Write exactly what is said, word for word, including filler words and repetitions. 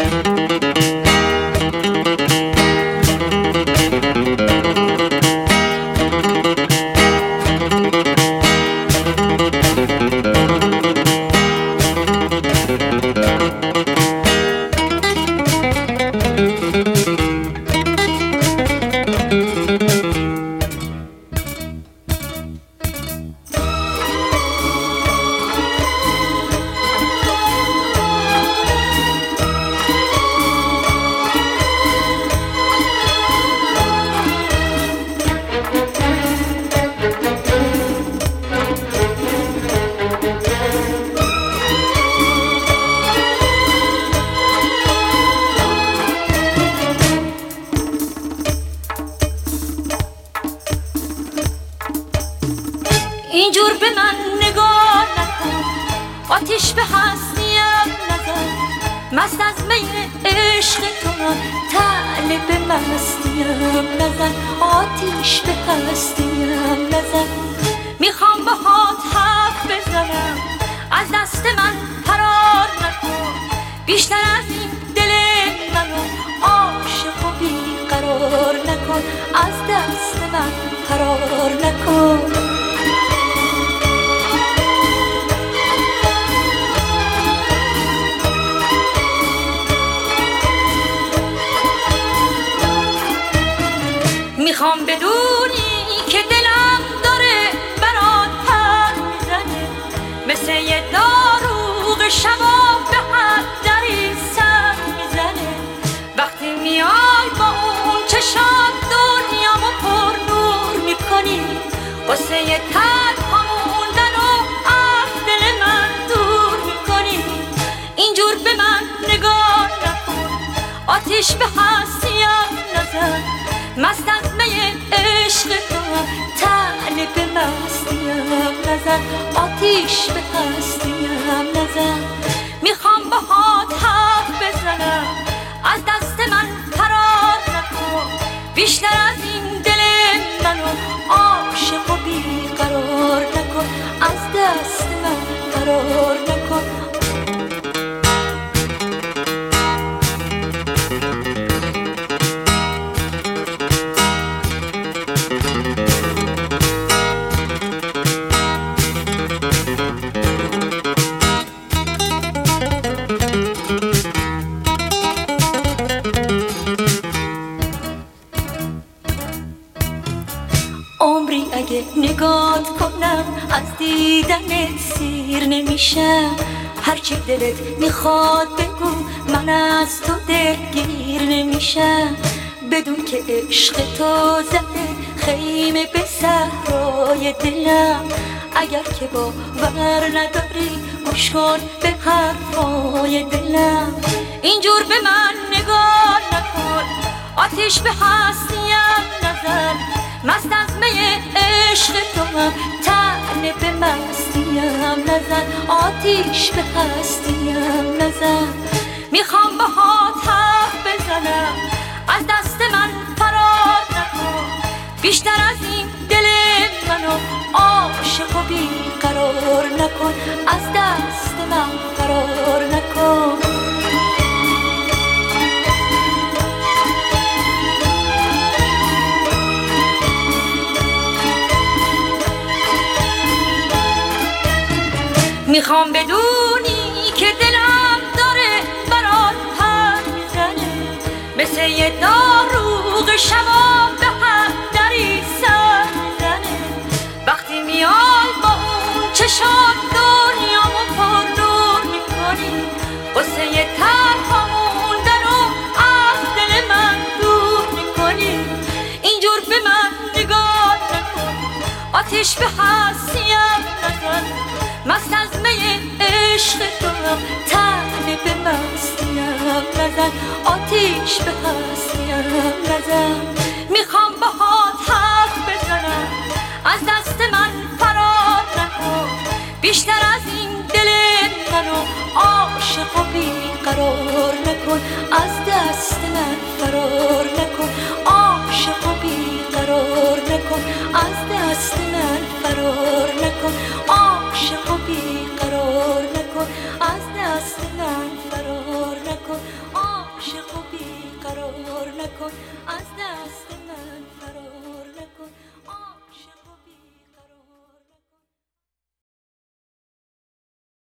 اینجور به من نگاه نکن، آتیش به هستیم نزن، مست از می عشق تو طالب مستیم نزن، آتیش به هستیم نزن. میخوام باهات حرف بزنم، از دست من فرار نکن، بیشتر از این دل منو عاشق و بیقرار نکن، از دست من فرار نکن. میخوام بدونی که دلم داره برات پر میزنه، مثل یه داروغ شبا به هر دری سر میزنه. وقتی میای با اون چشات دنیامو پر نور میکنی، قصه یه تنها موندن و از دل من دور میکنی. اینجور به من نگاه نکن، آتیش به هستیم نزن، مست از می عشق تو طالب مستیم نزن، آتیش به هستیم نزن. میخوام باهات حرف بزنم، از دست من فرار نکن، بیشتر از این دل منو عاشق و بیقرار نکن، از دست من فرار نکن. عمری اگه نگات کنم از دیدنت سیر نمیشم، هرچی دلت میخواد بگو من از تو دلگیر نمیشم. بدون که عشق تو زده خیمه به صحرای دلم، اگر که باور نداری گوش کن به حرفای دلم. اینجور به من نگاه نکن، آتیش به هستیم نزن، مست از می عشق تو هم طالب مستیم نزن، آتیش به هستیم نزن. میخوام باهات حرف بزنم، از دست من فرار نکن، بیشتر از این دل منو عاشق و بیقرار نکن، از دست من فرار نکن. میخوام بدونی که دلم داره برات پر میزنه، مثل یه داروغ شبا به هر دری سر میزنه. وقتی میای با اون چشات دنیامو پر نور میکنی، قصه یه تنها موندن و از دل من دور میکنی. اینجور به من نگاه نکن، آتیش به هستیم نزن، مست از می عشق تو هم طالب مستیم نزن، آتیش به هستیم نزن. میخوام باهات حرف بزنم، از دست من فرار نکن، بیشتر از این دل منو عاشق و بیقرار نکن، از دست من فرار نکن، عاشق و بیقرار نکن، از دست من فرار نکن، عاشق و بیقرار نکن، از دست من فرار نکن. فرار نکن از دست من فرار